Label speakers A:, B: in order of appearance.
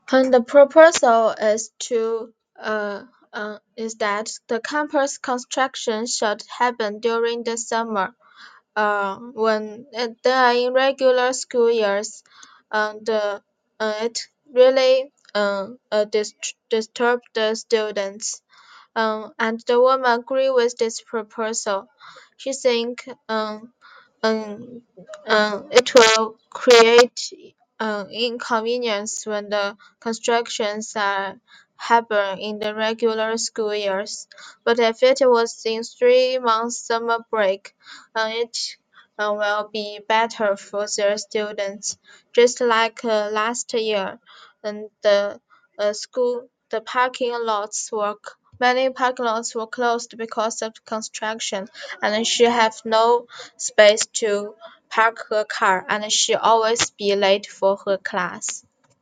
A: And the proposal is that the campus construction should happen during the summer, when they are in regular school years, and it really disturbed the students. And the woman agree with this proposal. She think um, it will create inconvenience when the constructions are happen in the regular school years. But if it was in 3 months summer break, it will be better for their students. Just like last year, and the parking lots were many parking lots were closed because of construction, and she have no space to park her car, and she always be late for her class.